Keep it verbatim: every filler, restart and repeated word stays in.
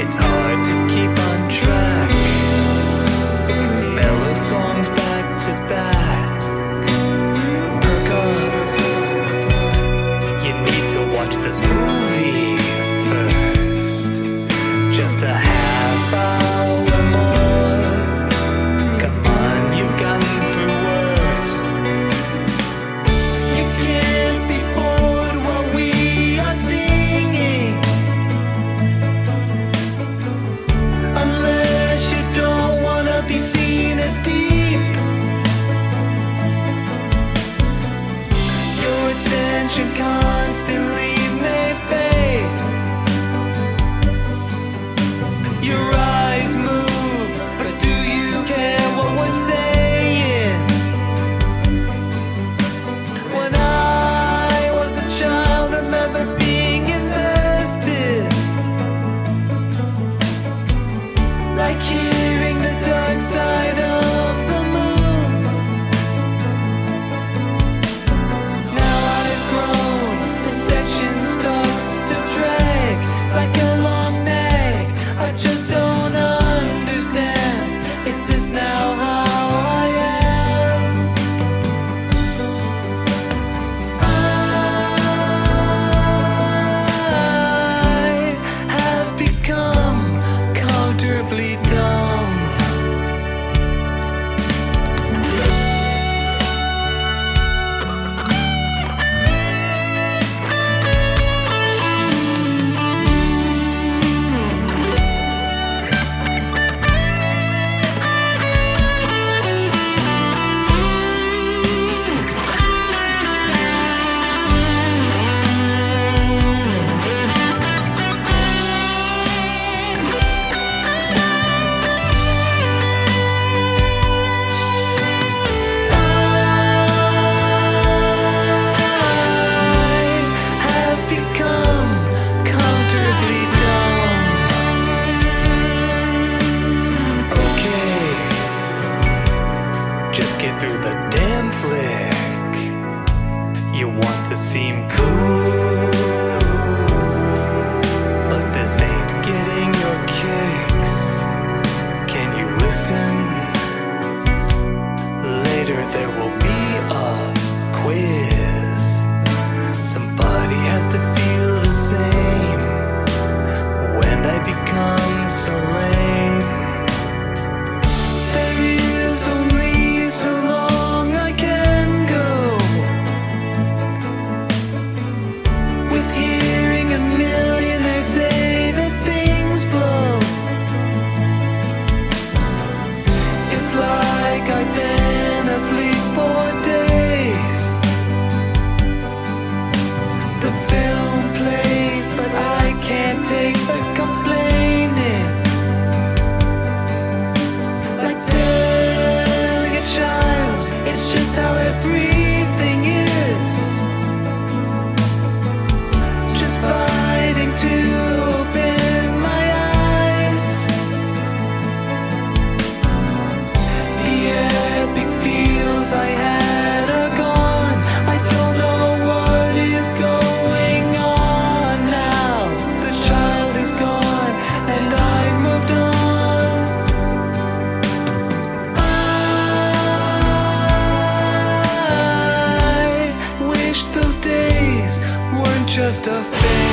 It's hard to keep on track. Mellow songs back to back. Perk up. You need to watch this movie first. Just a half hour more. Come on, you've gotten through worse. You can't be bored while we are singing, unless you don't wanna be seen as deep. Your attention constantly may fade. Your eyes move, but do you care what we're saying? When I was a child, remember being invested, like hearing the dark side of the moon. Now I've grown, the section starts to drag like a long nag. I just don't understand. Is this now how I am? I have become comfortably dumb. I have become comfortably dumb. Okay, just get through the damn flick. You want to seem cool, but this ain't getting your kicks. Can you listen? Later there will be a quiz. Somebody has to feel the same when I become so lame. There is only so long I can go with hearing a millionaire say that things blow. It's like I've been asleep for days. The film plays, but I can't take the complaining. Like telling a child, it's just how everything is. Just fighting to open my eyes. The epic feels I had are gone. I don't know what is going on now. The child is gone and I've moved on. I wish those days weren't just a phase.